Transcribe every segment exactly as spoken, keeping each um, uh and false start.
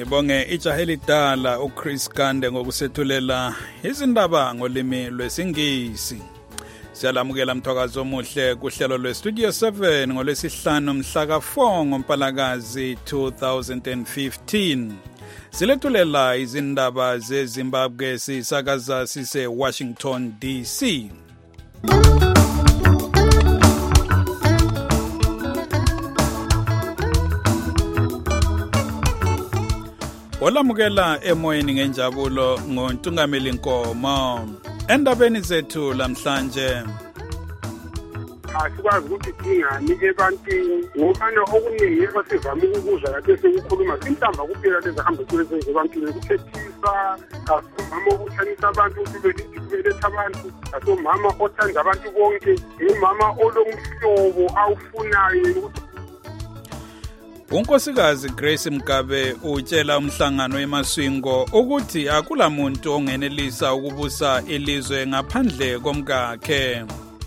Sibonge ijaheli dala uChris Kande ngokusethulela izindaba ngolimi lwesingisi. Siyalamukela mthwakazi omuhle kuhlelo lweStudio seven ngolwesihlanu mhla ka four ngoMpalakazi two thousand fifteen. Silethulela izindaba zeZimbabwe sisakaza sise Washington D C. Olamukela emoyeni ngenjabulo ngoNtungameli Nkomo. Endabeni zethu lamhlanje asikwazi ukuthi dingani ebantwini ngobana okuningi abasivame ukuzwa kade sekukhuluma simhlamba kuphela lezahamba kulezo ebantwini ukuthethisa asomama ukuthanisa abantu ukubeletha abantu asomama othanda abantu bonke umama olomhlobo awufunayo ukuthi uNkosikazi Grace Mgabe utshela umhlangano eMaswingo ukuthi akula muntu ongenelisa ukubusa ilizwe ngaphandle komkakhe.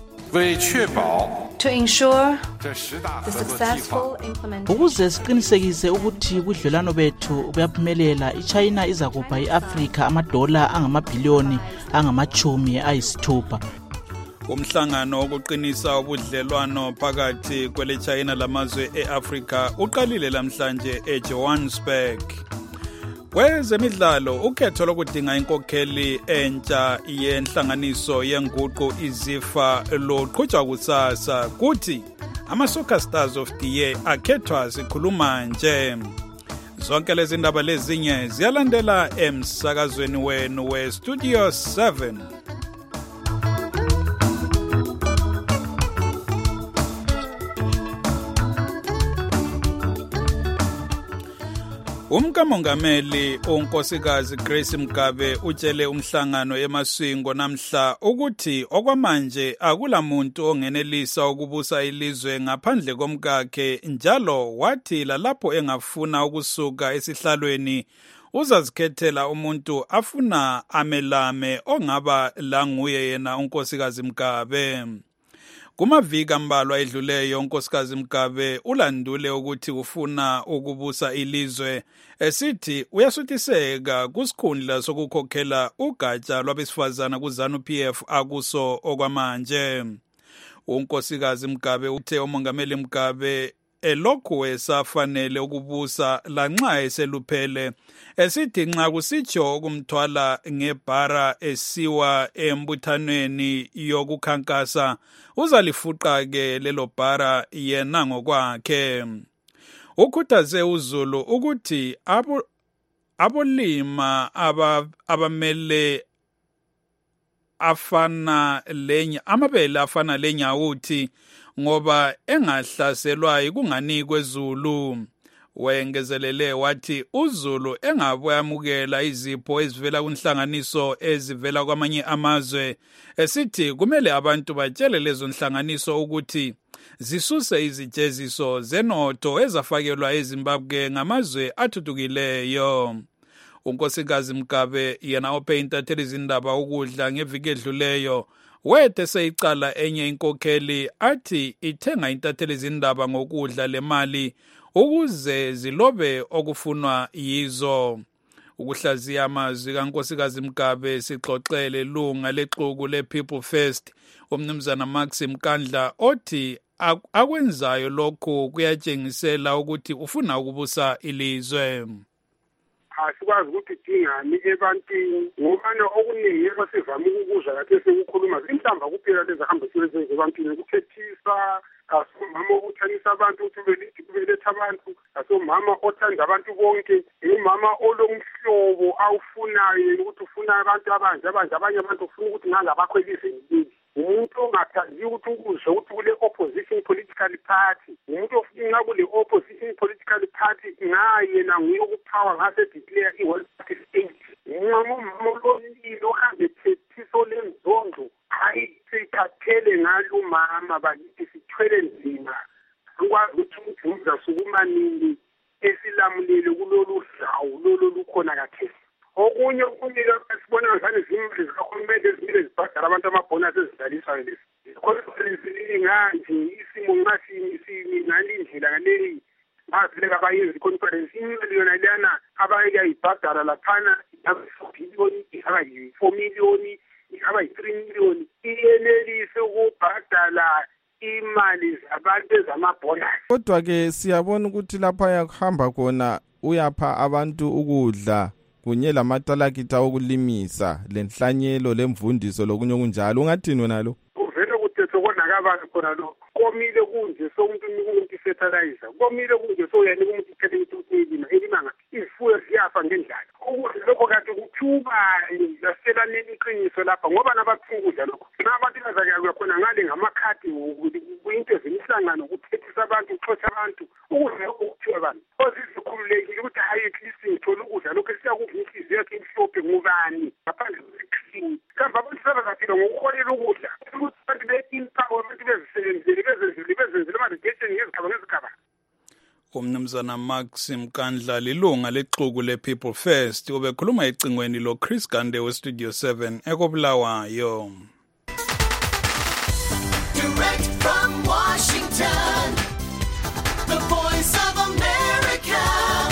To ensure the successful implementation. Ukuze siqinisekise ukuthi ubudlelwano bethu buyaphumelela, iChina izakupha iAfrika amadola angamabhiliyoni angamachumi ayisithupha. Umhlangano wokuqinisa ubudlelwano phakathi kweleChina lamazwe eAfrika uqalile lamhlanje eJohannesburg. Kwezemidlalo ukhetho lokudinga inkokheli entsha yenhlanganiso yenguqu iZIFA luqhutshwa kusasa kuthi ama-Soccer Stars of the Year akhethwa sikhuluma nje. Zonke lezi ndaba lezinye ziyalandela emsakazweni wenu weStudio seven. Umkamongameli uNkosikazi Grace Mgabe utshele umhlangano eMaswingo namhla ukuthi okwamanje akula muntu ongenelisa ukubusa ilizwe ngaphandle komkakhe, njalo wathi lapho engafuna ukusuka esihlalweni uzazikhethela umuntu afuna amelame ongaba la nguye yena uNkosikazi Mgabe. Kumaviki ambalwa edluleyo uNkosikazi Mgabe ulandule ukuthi ufuna ukubusa ilizwe esithi uyasuthiseka kusikhundla sokukhokhela ugatsha lwabesifazana kuZANU-P F akuso okwamanje. uNkosikazi Mgabe uthe uMongameli Mgabe elokhu esafanele ukubusa lanxa eseluphele, esithi nxa kusitsho ukumthwala ngebhara esiwa embuthanweni yokukhankasa uzalifuqa-ke lelo bhara yena ngokwakhe. Ukhuthaze uZulu ukuthi abo abolima aba abamele afana lenya amabele afana lenyawuthi ngoba engahlaselwa kunganikwe Zulu. Wengezelele wathi uZulu engabuyamukela izipho ezivela kunhlanganiso ezivela kwamanye amazwe, esithi kumele abantu batshele lezo nhlanganiso ukuthi zisuse izijeziso zenotho ezafakelwa eZimbabwe ngamazwe athuthukileyo. uNkosikazi Mgabe yena ophe intatheli izindaba ukudla ngeviki edluleyo wethe seyicala enye inkokheli athi ithenga intatheli izindaba ngokudla lemali ukuze zilobe okufunwa yizo. Ukuhlaziya amazwi kaNkosikazi Mgabe sixoxele lunga lexuku lePeople First umnumzana Maxim Kandla othi akwenzayo lokho kuyatshengisela ukuthi ufuna ukubusa ilizwe. asikwazi ukuthi dingani ebantwini ngobana okuningi abasivame ukuzwa kade sekukhuluma simhlamba kuphela lezahamba kulezo ebantwini ukuthethisa asomama ukuthanisa abantu ukuthi kubeletha abantu asomama othanda abantu bonke umama olomhlobo awufunayo ukuthi ufuna abantu abanje abanje abanye abantu ufuna ukuthi ngazabakhwelise ngini umuntu ongathandi ukuthi ukuzwe ukuthi kule opposition political party umuntu ofuna kule opposition political party ngaye na nguye ukupower ngase declare i-one party state umama olonile ohambe thethiso lenzondo hayi sithathele ngalo umama bakithi sithwele nzima akwazi ukuthi umuntu uzasukumanini esilamulele kulolu hlawu lolu lukhona kathesi. Okunye okunye sibona ngani izimali zikahulumeni ezimile zibhadala abantu amabhonasi ezidlaliswa lezi. Konferensi nganje isimo ngasini sini ngalindlela ngaleli bazileka bayenza iconference imali yona lana abayeke ibhadala laphana four billion ihaba yi-four million ihaba yi-three million iyenelise ukubhadala imali zabantu ezamabhonus. Kodwa ke siyabona ukuthi lapha yakuhamba khona uyapha abantu ukudla kunye lamatalakita okulimisa lenhlanyelo lemvundiso lokunye okunjalo. Ungathini wena lo? Uvele kuthethwe konaka abantu khona lo. Komile kunje so umuntu unika umuntu fertilizer. Komile kunje so uyanika umuntu iphelethi ukuthi elima elima ngathi izifuyo ziyafa ngendlala. Ukudla lokho kanti kuthuba lasela neliqiniso lapha ngoba nabaphungudla lokho. Nabantu bazake khona ngale ngamakhadi kuyinto ezimihlangano ukuthethisa abantu uxoxa abantu ukudla lokho kuthiwa abantu. Ozizikhululekile ukuthi hayi ekhisi ngithola ukudla lokho esiyakuvunisa yakhe imhlophe ngubani ngaphandle kwesikhiwo. Kambe abantu sebazaphila ngokuholela ukudla. Ukuthi abantu be-empower abantu bezisebenzele bezenzele bezenzele ama-rejection ngezigaba ngezigaba. Umnumzana Maxim Kandla lilunga lexuku le-People First ubekhuluma ecingweni lo Chris Gande we-Studio seven ekobulawayo. Direct from Washington, the voice of America,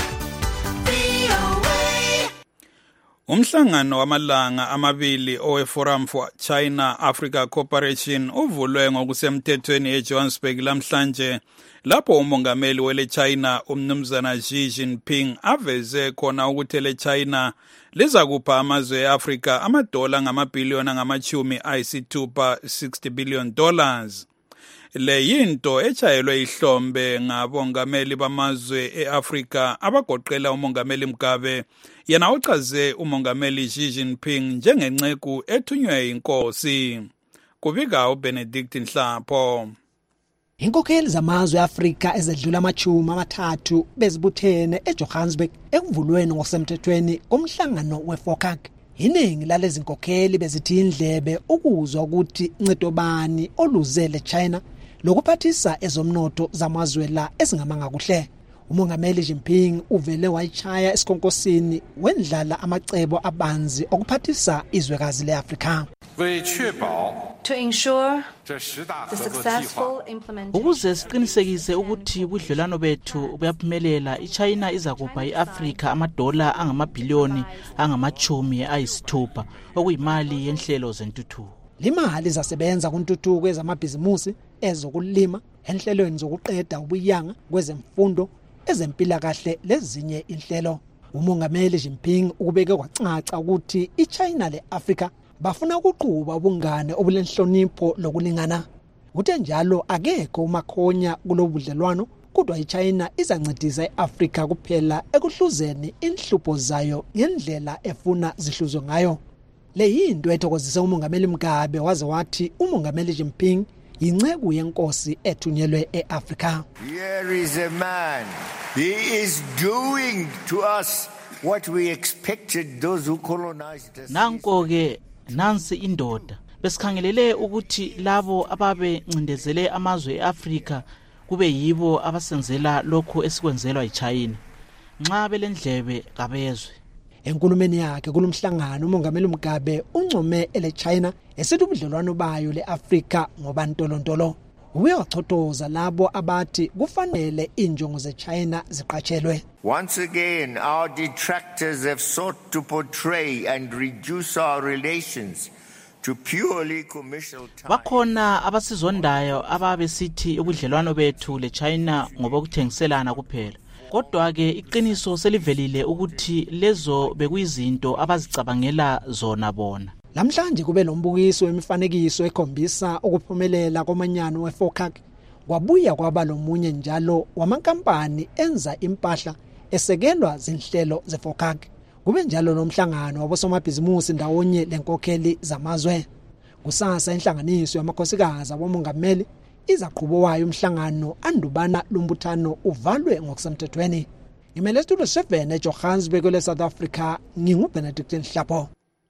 V O A. Umhlangano wamalanga amabili owe-Forum for China-Africa Cooperation uvulwe ngokusemthethweni eJohannesburg lamhlanje lapho umongameli wele China umnumzana Xi Jinping aveze khona ukuthi le China liza kupha amazwe eAfrika amadola ngamabhiliyoni angamachumi ayisithupha sixty billion dollars. Le yinto echayelwe ihlombe ngabongameli bamazwe eAfrika abagoqela umongameli Mugabe yena uchaze umongameli Xi Jinping njengenceku ethunywe inkosi. Kubika uBenedict Nhlapho. Inkokheli zamazwe eAfrika ezedlula amachumi amathathu bezibuthene eJohannesburg ekuvulweni ngokusemthethweni komhlangano weFOCAC. Iningi lalezi inkokheli bezithi indlebe ukuzwa ukuthi ncedo bani oluzele China lokuphathisa ezomnotho zamazwe la esingamanga kuhle. Umongameli Jinping uvele wayichaya esikonkosini wendlala amacebo abanzi okuphathisa izwekazi leAfrika. To ensure the successful implementation. Ukuze siqinisekise ukuthi ubudlelwano bethu buyaphumelela, iChina izakupha iAfrika amadola angamabhiliyoni angamachumi ayisithupha okuyimali yenhlelo zentuthuko. Limali izasebenza kuntuthuko ezamabhizimusi, ezokulima, enhlelweni zokuqeda ubuyanga, kwezemfundo, ezempilakahle lezinye inhlelo. Umongameli Jinping ukubeke kwacaca ukuthi iChina leAfrika bafuna ukuquba ubungane obulenhlonipho lokulingana. Uthe njalo akekho umakhonya kulobudlelwano kodwa iChina izancedisa iAfrika kuphela ekuhluzeni inhlupho zayo ngendlela efuna zihluzwe ngayo. Le yinto ethokozise umongameli Mugabe waze wathi umongameli Jinping inceku yenkosi ethunyelwe eAfrika. Here is a man. He is doing to us what we expected those who colonized us. Nanko ke nansi indoda besikhangelele ukuthi labo ababe ncindezele amazwe eAfrika kube yibo abasenzela lokho esikwenzelwa iChina. Nxa belendlebe kabezwe. Enkulumeni yakhe kulomhlangano umongameli Mugabe uncome ele China esithi ubudlelwano bayo leAfrika ngoba ntolontolo. Uyachothoza labo abathi kufanele injongo zeChina ziqatshelwe. Once again, our detractors have sought to portray and reduce our relations to purely commercial ties. Bakhona abasizondayo ababesithi ubudlelwano bethu leChina ngoba kuthengiselana kuphela. Kodwa ke iqiniso selivelile ukuthi lezo bekuyizinto abazicabangela zona bona. Lamhlanje kube lombukiso wemifanekiso ekhombisa ukuphumelela komanyano weFOCAC. Kwabuya kwaba lomunye njalo wamankampani enza impahla esekelwa zinhlelo zeFOCAC. Kube njalo nomhlangano wabosomabhizimusi ndawonye lenkokheli zamazwe. Kusasa inhlanganiso yamakhosikazi abomongameli izaqhubo wayo umhlangano andubana lombuthano uvalwe ngokusemthethweni. Ngimele Studio seven eJohannesburg le South Africa nginguBenedict Nhlapho.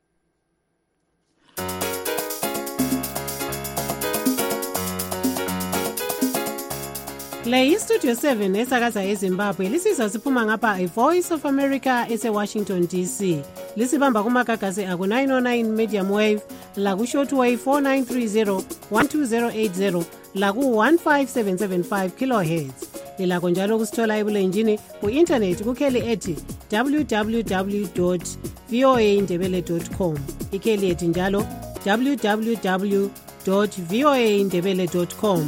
Le Studio seven esakaza eZimbabwe lisizwa siphuma ngapha iVoice of America eseWashington D C. Lisibamba kumagagasi aku nine oh nine medium wave, la ku shortwave four nine three zero one two zero eight zero, la ku one five seven seven five kilohertz. lilakho njalo ukusithola ebulenjini ku-intanethi kukheli ethi www voa indebele com, ikheli ethi njalo www voa indebele com.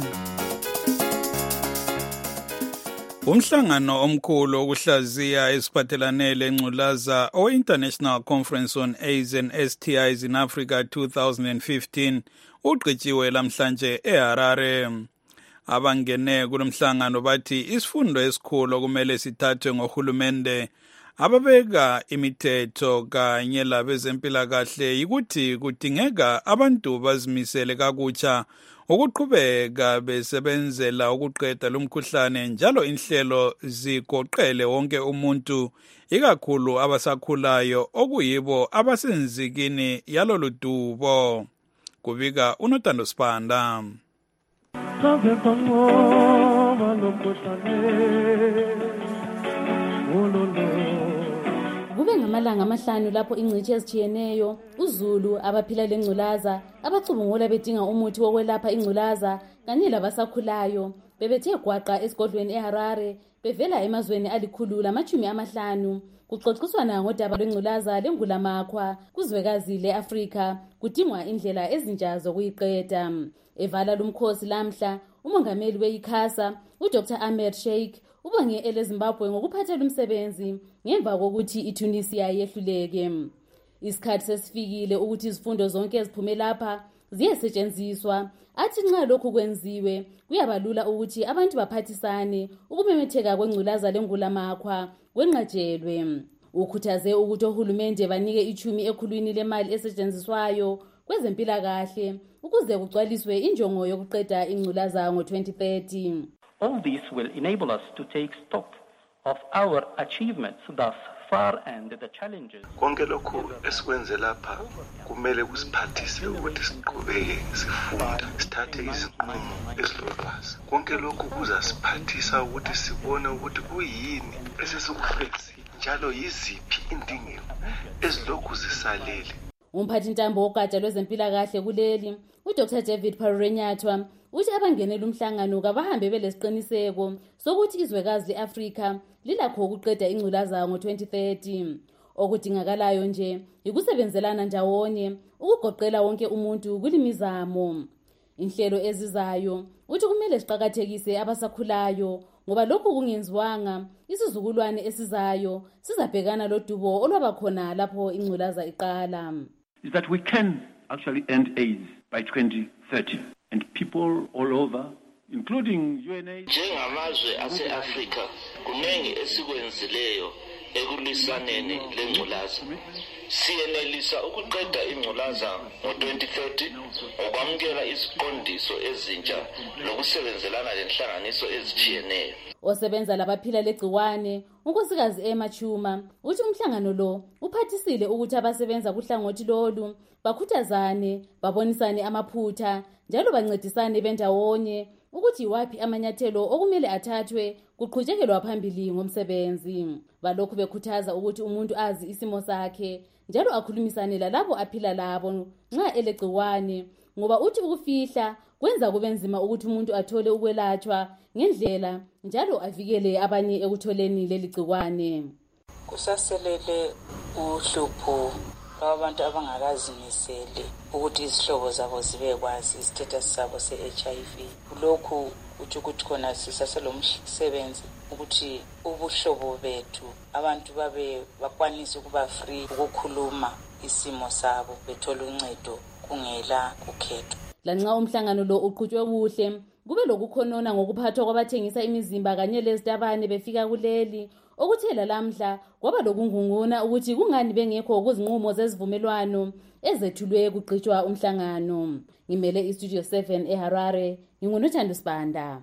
Umhlangano omkhulu okuhlaziya esiphathelane lengculaza o-International Conference on AIDS and S T Is in Africa twenty fifteen ugqitshiwe lamhlanje eHarare. Abangene kulomhlangano bathi isifundo esikhulu kumele sithathwe ngohulumende ababeka imithetho kanye labezempilakahle ukuthi kudingeka abantu bazimisele kakutsha ukuqhubeka besebenzela ukuqeda lumkhuhlane njalo inhlelo zigoqele wonke umuntu ikakhulu abasakhulayo okuyibo abasenzikini yalolu dubo. Kubika uNotando Sipanda. Kube ngamalanga amahlanu lapho ingcitshi ezitshiyeneyo uZulu abaphila lengculaza abacubungula bedinga umuthi wokwelapha ingculaza kanye labasakhulayo bebethe gwaqa esigodlweni eHarare bevela emazweni alikhulu lamachumi amahlanu kuxoxiswana ngodaba lwengculaza lengulamakhwa kuzwekazi leAfrika kudingwa indlela ezintsha zokuyiqeda. Evala lumkhosi lamhla umongameli weICASA uDr Ahmed Sheikh ubonge eleZimbabwe ngokuphathela umsebenzi ngemva kokuthi iTunisia yehluleke. Isikhathi sesifikile ukuthi izifundo zonke eziphume lapha ziyesetshenziswa. Athi nxa lokhu kwenziwe kuyabalula ukuthi abantu baphathisane ukumemetheka kwengculaza lengulamakhwa kwenqatshelwe. Ukhuthaze ukuthi ohulumende banike ichumi ekhulwini lemali esetshenziswayo kwezempilakahle ukuze kugcwaliswe injongo yokuqeda ingculaza ngo twenty thirty. All this will enable us to take stock of our achievements thus far and the challenges. Konke lokho esikwenze lapha kumele kusiphathise ukuthi siqhubeke sifunda sithathe izinqumo ezilolwazi. Konke lokho kuzasiphathisa ukuthi sibone ukuthi kuyini esesikufezile njalo yiziphi indingeko ezilokhu zisalele. Umphathi ntambo wogatsha lwezempilakahle kuleli uDr David Parurenyathwa uthi abangenela umhlangano kabahambe belesiqiniseko sokuthi izwekazi leAfrika lilakho ukuqeda ingculaza ngo twenty thirty. Okudingakalayo nje yikusebenzelana ndawonye ukugoqela wonke umuntu kulimizamo. Inhlelo ezizayo uthi kumele siqhakathekise abasakhulayo ngoba lokhu kungenziwanga isizukulwane esizayo sizabhekana lodubo olwabakhona lapho ingculaza iqala. Is that we can actually end AIDS by twenty thirty. And people all over, including U N A. Njengamazwe ase-Afrika kuningi esikwenzileyo ekulwisaneni lengculaza. Siyenelisa ukuqeda ingculaza ngo twenty thirty ngokwamukela iziqondiso ezintsha nokusebenzelana lenhlanganiso ezitshiyeneyo. Osebenza labaphila legciwane unkosikazi eMachuma uthi umhlangano lo uphathisile ukuthi abasebenza kuhlangothi lolu bakhuthazane babonisane amaphutha njalo bancedisane bendawonye ukuthi iwapi amanyathelo okumele athathwe kuqhutshekelwa phambili ngomsebenzi. Balokhu bekhuthaza ukuthi umuntu azi isimo sakhe njalo akhulumisane lalabo aphila labo nxa elegciwane ngoba uthi ukufihla kwenza kube nzima ukuthi umuntu athole ukwelatshwa ngendlela njalo avikele abanye ekutholeni leli gciwane. Kusaselele uhlupho lwabantu abangakazimiseli ukuthi izihlobo zabo zibe kwazi istatus sabo se-H I V. Lokhu uthi ukuthi khona sisaselomsebenzi ukuthi ubuhlobo bethu abantu babe bakwanise ukuba free ukukhuluma isimo sabo bethola uncedo kungela kukhetho. Lanxa umhlangano lo uqhutshwe kuhle kube lokukhonona ngokuphathwa kwabathengisa imizimba kanye lezitabane befika kuleli okuthela lamhla kwaba lokungunguna ukuthi kungani bengekho kuzinqumo zezivumelwano ezethulwe kuqhutshwa umhlangano. Ngimele iStudio seven eHarare nginguNothando Sibanda.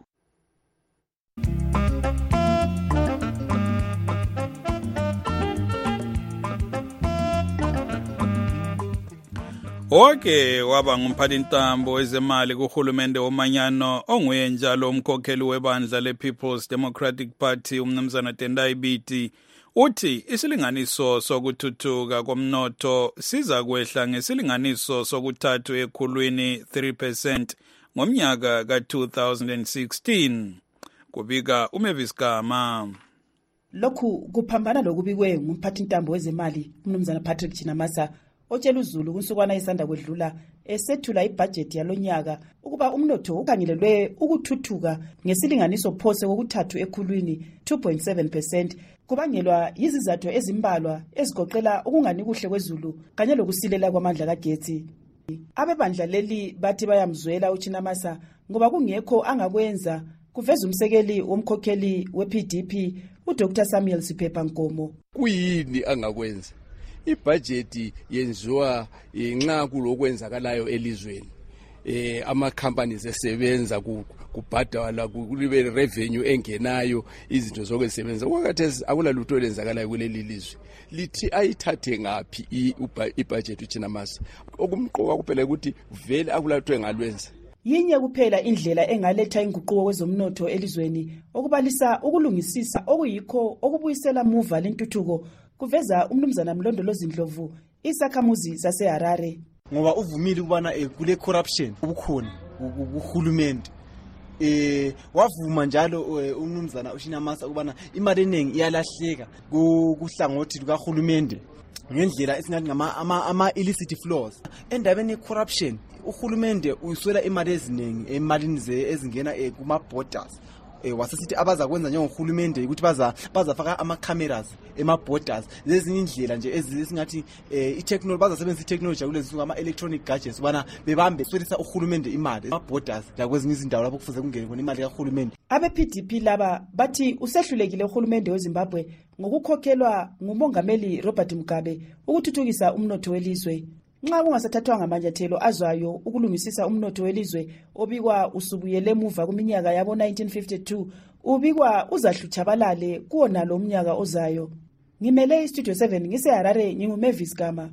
Oke waba ngumphathintambo wezemali kuhulumende womanyano onguye njalo umkhokheli webandla lePeople's Democratic Party umnumzana Tendai Biti uthi isilinganiso sokuthuthuka komnotho siza kwehla ngesilinganiso sokuthathu ekhulwini three percent ngomnyaka ka two thousand sixteen. kubika uMavis Gama. Lokhu kuphambana lokubikwe ngumphathi intambo wezemali umnumzana Patrick Chinamasa otshela uZulu kunsukwana isanda kwedlula esethula ibudget yalonyaka ukuba umnotho ukhangelelwe ukuthuthuka ngesilinganiso phose kokuthathu ekhulwini two point seven percent kubangelwa yizizathu ezimbalwa ezigoqela ukungani kuhle kwezulu kanye lokusilela kwamandla kagetsi. Abebandla leli bathi bayamzwela uChinamasa ngoba kungekho angakwenza kuveza umsekeli womkhokheli we-P D P uDr Samuel Siphepha Nkomo. Kuyini angakwenza? Ibudget yenziwa inxa kulokwenzakalayo elizweni. Eh ama companies esebenza kubhadala kulibe revenue engenayo izinto zokwesebenza. Kwakathe akulalutho olenzakalayo kuleli lizwe. Lithi ayithathe ngapi ibudget uChinamasa? Okumqoka kuphela ukuthi vele akulalutho engalwenza. Yinye kuphela indlela engaletha inguquko kwezomnotho elizweni okubalisa ukulungisisa okuyikho okubuyisela muva lentuthuko kuveza umnumzana Mlondolozi Ndlovu isakhamuzi saseHarare. Ngoba uvumile ukubana kule corruption ubukhona uhulumende eh wavuma njalo umnumzana uChinamasa ukubana imali eningi iyalahleka kuhlangothi lukahulumende ngendlela esingathi ngama ama illicit flows endabeni corruption. Uhulumende uyiswela imali eziningi emalini ze ezingena kuma borders eh wasesithi abaza kwenza njengohulumende ukuthi baza bazafaka ama cameras ema borders lezi indlela nje ezingathi eh itechnology bazasebenzisa itechnology kulezi ama electronic gadgets ubana bebambe swelisa uhulumende imali ema borders la kwezinye izindawo lapho kufuze kungene khona imali kahulumende. Abe P D P laba bathi usehlulekile uhulumende weZimbabwe ngokukhokhelwa ngumongameli Robert Mugabe ukuthuthukisa umnotho welizwe. Nxa kungasathathwa ngamanyathelo azwayo ukulungisisa umnotho welizwe obikwa usubuyele emuva kuminyaka yabo nineteen fifty-two ubikwa uzahlutshabalale kuona lo mnyaka ozayo. Ngimele iStudio seven ngiseHarare nginguMavis Gama.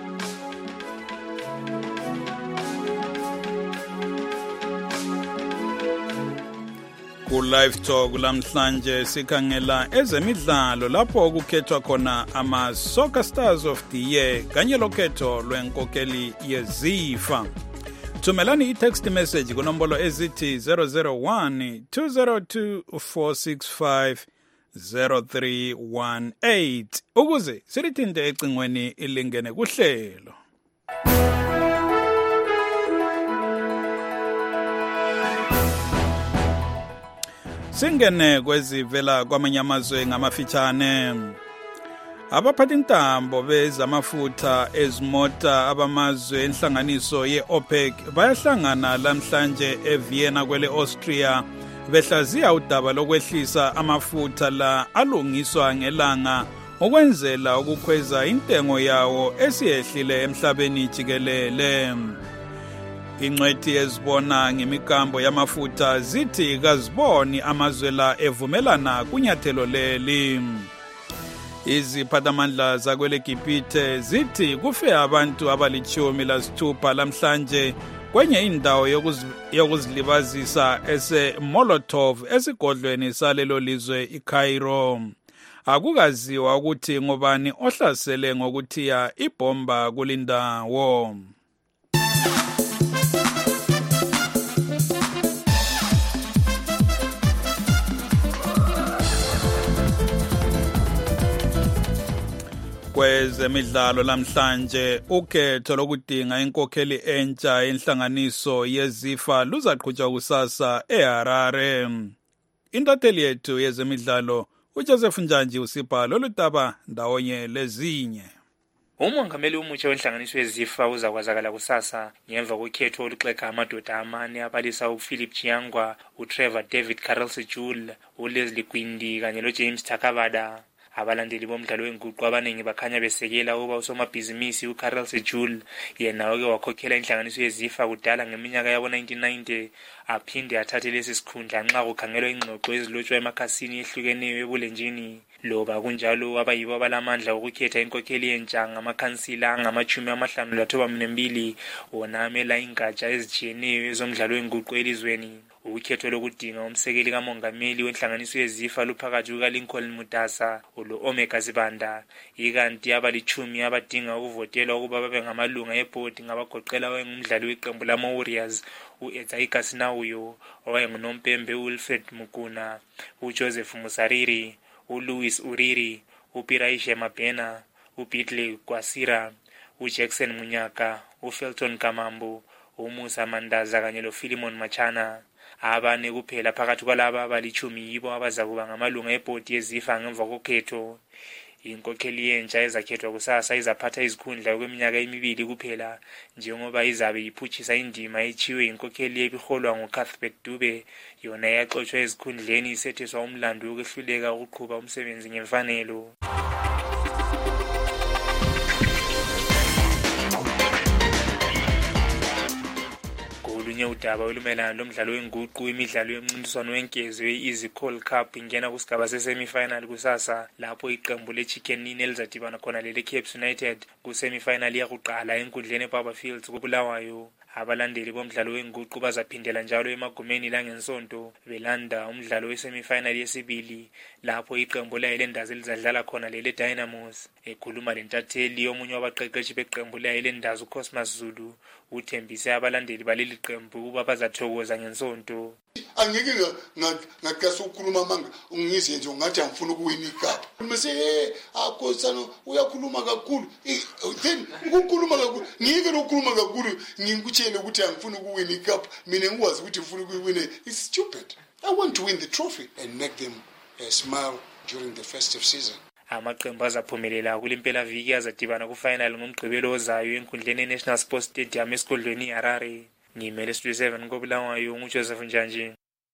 Ku live talk lamhlanje sikhangela ezemidlalo lapho kukhethwa khona ama Soccer Stars of the Year kanye lokhetho lwenkokeli yeZIFA. Thumelani i-text message kunombolo ezithi zero zero one two zero two four six five zero three one eight ukuze silithinte ecingweni ilingene kuhlelo. Singene kwezivela kwamanye amazwe ngamafitshane. Abaphathi intambo bezamafutha ezimota abamazwe enhlanganiso ye-OPEC bayahlangana lamhlanje eVienna kwele Austria behlaziya udaba lokwehlisa amafutha la alungiswa ngelanga ukwenzela ukukhweza intengo yawo esiyehlile emhlabeni jikelele. Ingcwethi ezibona ngemikambo yamafutha zithi kaziboni amazwe la evumelana kunyathelo leli. Iziphathamandla zakwele Gibhithe zithi kufe abantu abalichumi lasithupha lamhlanje kwenye indawo yokuzilibazisa ese Molotov esigodlweni salelo lizwe iCairo. Akukaziwa ukuthi ngobani ohlasele ngokuthiya ibomba kulindawo. Kwezemidlalo lamhlanje ukhetho lokudinga inkokheli entsha enhlanganiso yeZIFA luzaqhutshwa kusasa eHarare. Intatheli yethu yezemidlalo uJoseph Njanji usipha lolutaba ndawonye lezinye. Umongameli umutsha wenhlanganiso yeZIFA uzakwazakala kusasa ngemva kokhetho oluxega amadoda amane abalisa uPhilip Chiyangwa, uTrevor David Carol Sejul, uLeslie Gwindi kanye loJames Takabada. Abalandeli bomdlalo wenguqu abaningi bakhanya besekela uba usomabhizinisi uCarol Sejul yena oke wakhokhela inhlanganiso yeZIFA kudala ngeminyaka yabo nineteen ninety aphinde athathe lesi sikhundla nxa kukhangelwa ingxoxo ezilotshwa emakhasini ehlukeneyo ebulenjini. Loba kunjalo abayibo abalamandla ukukhetha inkokheli entsha ngamakhansila angamachumi amahlanu lathoba mbili wona amela ingatsha ezitshiyeneyo ezomdlalo wenguqu elizweni. ukhetho lokudinga umsekeli kamongameli wenhlanganiso yezifa luphakathi kukaLincoln Mudasa ulo Omega Zibanda, ikanti abalichumi abadinga ukuvotelwa ukuba babe ngamalunga ebhodi ngabagoqela wayengumdlali weqembu lama-Warriors u-Etsaika Sinawuyo, owayengunompembe uWilfred Mukuna, uJoseph Musariri, uLouis Uriri, uPiraishe Mabena, uBitley Kwasira, uJackson Munyaka, uFelton Kamambu, uMusa Mandaza kanye loPhilemon Machana. Abane kuphela phakathi kwalaba abalichumi yibo abazakuba ngamalunga ebhodi yezifa ngemva kokhetho. Inkokheli yentsha ezakhethwa kusasa izaphatha izikhundla kweminyaka emibili kuphela njengoba izabe iphutshisa indima echiwe inkokheli ebiholwa nguCuthbert Dube, yona yaxoshwa ezikhundleni isethiswa umlando wokwehluleka ukuqhuba umsebenzi ngemfanelo. Olunye udaba olumelana lomdlalo wenguqu imidlalo yomncintiswano wenkezo ye-Easy Call Cup ingena kusigaba se-semi-final kusasa lapho iqembu le-Chicken Inn elizadibana khona lele-Cape United ku-semi-final yakuqala enkundleni eBaba Fields koBulawayo. Abalandeli bomdlalo wenguqu bazaphindela njalo emagumeni langensonto belanda umdlalo we-semi-final yesibili lapho iqembu layilendazi elizadlala khona lele Dynamos. Ekhuluma lentatheli omunye wabaqeqeshi beqembu layilendazi uCosmas Zulu uthembise abalandeli baleli qembu ukuba bazathokoza ngensonto. Angeke ngaqasa ukukhuluma manga ungize nje ungathi angifuna ukuwina icup. Mase eh akosana uyakhuluma kakhulu. Then ukukhuluma kakhulu ngike ukukhuluma kakhulu ngikutshele ukuthi angifuna ukuwina icup mina ngikwazi ukuthi ngifuna ukuwina. It's stupid. I want to win the trophy and make them uh, smile during the festive season. Amaqembu azaphumelela kulimpela viki azadibana ku-final ngomgqibelo ozayo enkundleni e-National Sports Stadium esigodlweni iHarare. Ngimele Studio seven koBulawayo nguJoseph Njanji.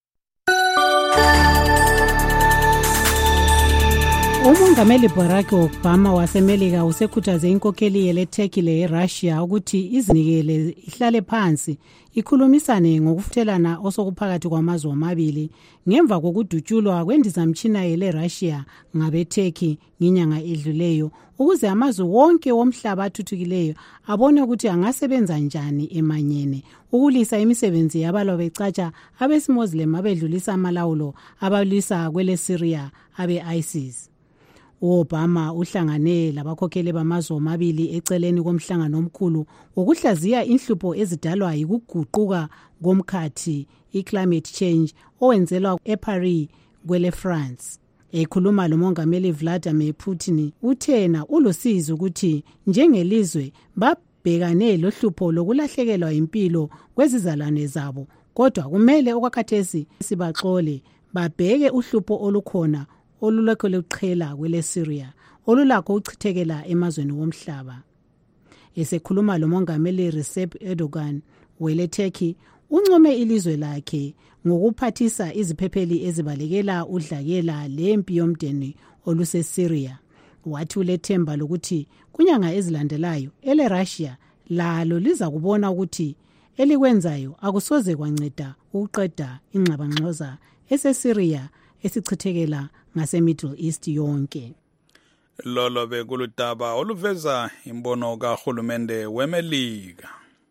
Umongameli Barack Obama waseMelika usekhuthaze inkokheli yeleTurkey leRussia ukuthi izinikele ihlale phansi ikhulumisane ngokufuthelana osokuphakathi kwamazwe amabili ngemva kokudutshulwa kwendizamtshina yeleRussia ngabeTurkey ngenyanga edluleyo ukuze amazwe wonke womhlaba athuthukileyo abone ukuthi angasebenza njani emanyene ukulisa imisebenzi yabalwa becatsha abesimozilem abedlulisa amalawulo abalisa kwele Syria abe-ISIS. U-Obama uhlangane labakhokheli bamazwe amabili eceleni komhlangano omkhulu wokuhlaziya inhlupho ezidalwa yikuguquka komkhathi i-climate change owenzelwa eParis kwele France. Ekhuluma lomongameli Vladimir Putin uthena ulosizo ukuthi njengelizwe babhekane lohlupho lokulahlekelwa impilo kwezizalwane zabo kodwa kumele okwakhathesi sibaxole babheke uhlupho olukhona olulakho luqhela kwele Syria olulakho uchithekela emazweni womhlaba. Esekhuluma lomongameli Recep Erdogan wele Turkey uncome ilizwe lakhe ngokuphathisa iziphepheli ezibalekela udlakela lempi yomdeni oluse Syria. Wathi ulethemba lokuthi kunyanga ezilandelayo ele Russia lalo liza kubona ukuthi elikwenzayo akusoze kwanceda ukuqeda ingxabangxoza eseSyria esichithekela ngase Middle East yonke. Lolo bekuludaba oluveza imbono kahulumende weMelika.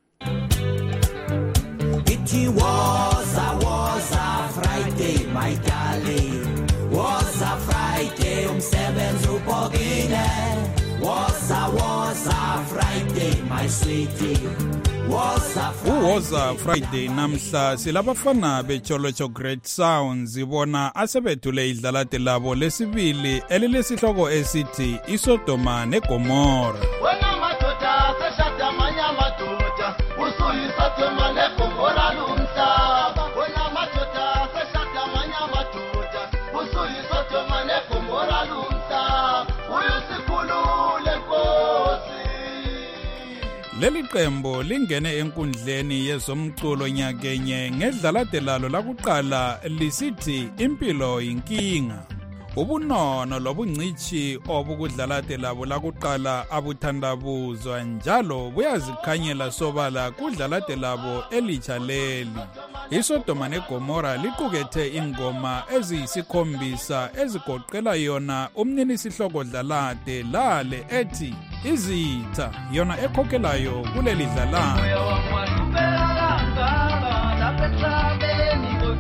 It was a was a Friday my darling, was a Friday umsebenzi ubhokile, was a was a Friday my sweetie. Uwoza Friday namhla silabafana becholocho Great Sounds ibona asebethule idlalate labo lesibili elilesihloko esithi iSodoma neGomora. Wena madoda seshada manya madoda usuyisodoma neGomora lumhlaba. Wena madoda seshada manya madoda usuyisodoma neGomora lumhlaba. Uyusikhulule Nkosi. Leli qembo lingene enkundleni yezomculo nyakenye ngedlalate lalo lakuqala lisithi impilo inkinga. Ubunono lobungcithi obukudlalate labo lakuqala abuthandabuzwa njalo buyazikhanyela sobala kudlalate labo elitsha leli. iSodoma neGomora liqukethe ingoma eziyisikhombisa ezigoqela yona umnini sihloko dlalate lale ethi izitha yona ekhokhelayo kuleli dlalate.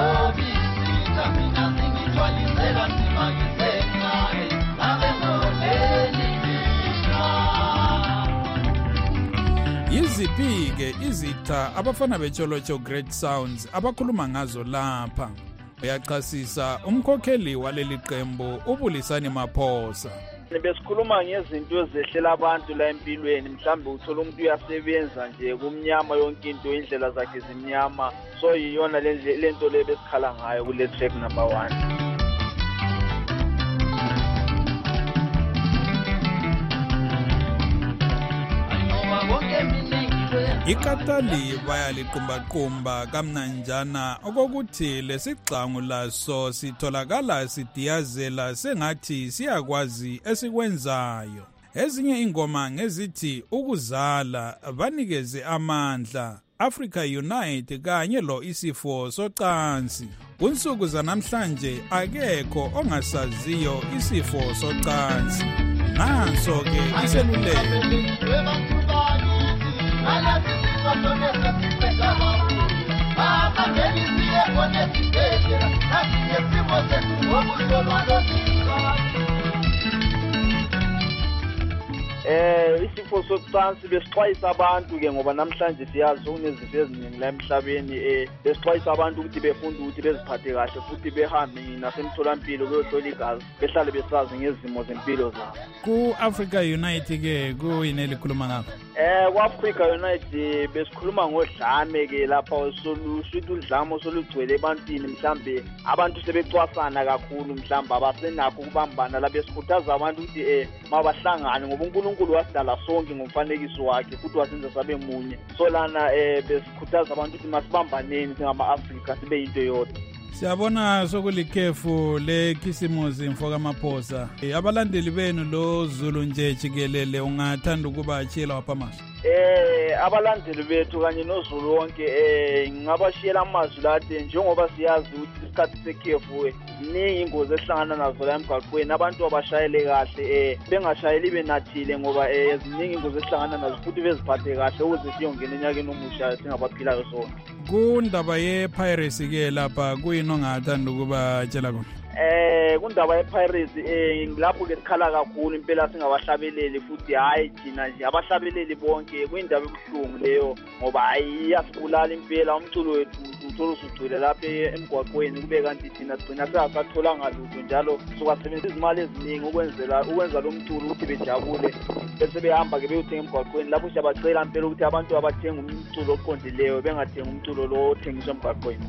Yiziphi-ke izitha abafana betsholotsho Great Sounds abakhuluma ngazo lapha? Uyachasisa umkhokheli waleli qembu uBulisani Maphosa. Besikhuluma ngezinto ezehlela abantu la empilweni, mhlambe uthola umuntu uyasebenza nje kumnyama yonke into indlela zakhe zimnyama, so yiyona lento le besikhala ngayo kule track number one. Ikatali bayaliqumbaqumba kamnanjana okokuthi lesixangu laso sitholakala sidiyazela sengathi siyakwazi esikwenzayo. Ezinye ingoma ngezithi ukuzala banikeze amandla, Africa Unite kanye lo isifo socansi. Kunsuku zanamhlanje akekho ongasaziyo isifo socansi. Naso ke iseluleko. Eh isifo socansi besixwayisa abantu ke ngoba namhlanje siyazi unezifo eziningi la emhlabeni eh besixwayisa abantu ukuthi befunde ukuthi beziphathe kahle futhi behambe nasemtholampilo beyohlola igazi behlale besazi ngezimo zempilo zabo. Ku Africa Unite ke kuyini elikhuluma ngakho? Eh ku Africa Unite besikhuluma ngodlame ke lapha solushuthi udlame solugcwele ebantwini, mhlambe abantu sebecwasana kakhulu, mhlambe abasenakho ukubambana la besikhuthaza abantu ukuthi eh mabahlangane ngoba uNkulunkulu wasidala sonke ngomfanekiso wakhe futhi wasenza sabe munye. So lana eh besikhuthaza abantu ukuthi masibambaneni singama-Afrika sibe into yodwa. Siyabona sokulikhefu lekhisimusi mfoka Maphosa. Abalandeli benu lo Zulu nje jikelele ungathanda ukuba atshela waphamasa? Eh abalandeli bethu kanye noZulu wonke eh ngingabashiyela amazwi lathi njengoba siyazi ukuthi isikhathi sekhefu iningi ingozi ehlangana nazo la emgaqweni, abantu abashayele kahle eh bengashayeli benathile ngoba eh iningi ingozi ehlangana nazo futhi beziphathe kahle ukuze siyongena enyakeni omusha singabaphilayo sonke. Kundaba ye piracy ke lapha kuyini ongathanda ukuba tshela khona? Eh kundaba ye piracy eh lapho ke sikhala kakhulu impela singabahlabeleli futhi hayi thina nje abahlabeleli bonke kuyindaba ebuhlungu leyo ngoba ayiyasibulala impela umculo wethu uthola usugcwele lapha emgwaqweni kube kanti thina sigcina singasatholanga lutho njalo sokwasebenzisa izimali eziningi ukwenzela ukwenza lo mculo ukuthi bejabule bese behamba ke beyothenga emgwaqweni. Lapho siyabacela impela ukuthi abantu abathenga umculo oqondileyo bengathenga umculo lo othengiswa emgwaqweni.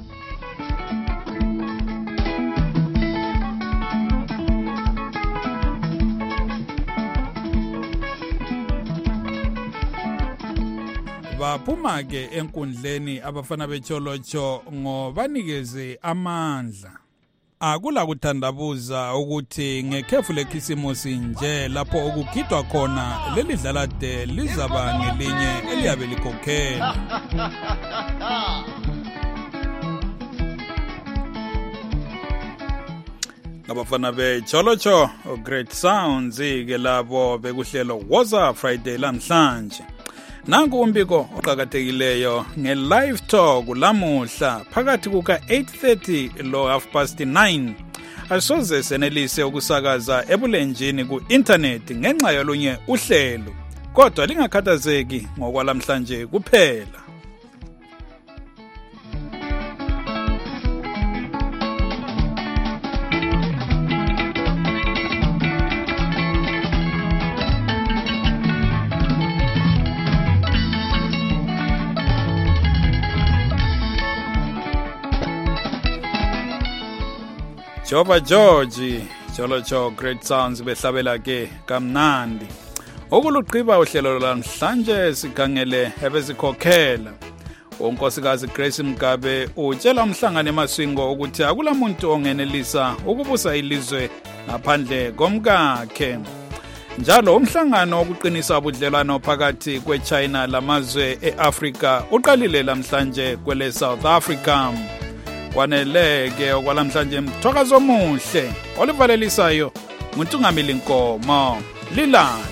Baphuma ke enkundleni abafana betsholotsho ngobanikeze amandla. Akula kuthandabuza ukuthi ngekhefu lekhisimusi nje lapho okugidwa khona leli dlala de lizaba ngelinye eliyabe likhokhela. Abafana betsholotsho Great Sounds ke labo bekuhlelo Woza Friday lamhlanje. Nangu umbiko oqhakathekileyo nge-live talk lamuhla phakathi kuka eight thirty lo half past nine. Asoze senelise ukusakaza ebulenjini ku-internet ngenxa yolunye uhlelo. Kodwa lingakhathazeki ngokwalamhlanje kuphela. Jova George, Cholocho Great Sounds behlabela ke kamnandi. Okuluqiba uhlelo lamhlanje sikhangele ebesikhokhela. Unkosikazi Grace Mgabe utshela umhlangano eMaswingo ukuthi akulamuntu ongenelisa ukubusa ilizwe ngaphandle komkakhe. Njalo umhlangano wokuqinisa ubudlelwano phakathi kweChina lamazwe eAfrika uqalile lamhlanje kwele South Africa. Kwaneleke okwalamhlanje mthokazo omuhle olivalelisayo nguNtungamili Nkomo lilanga.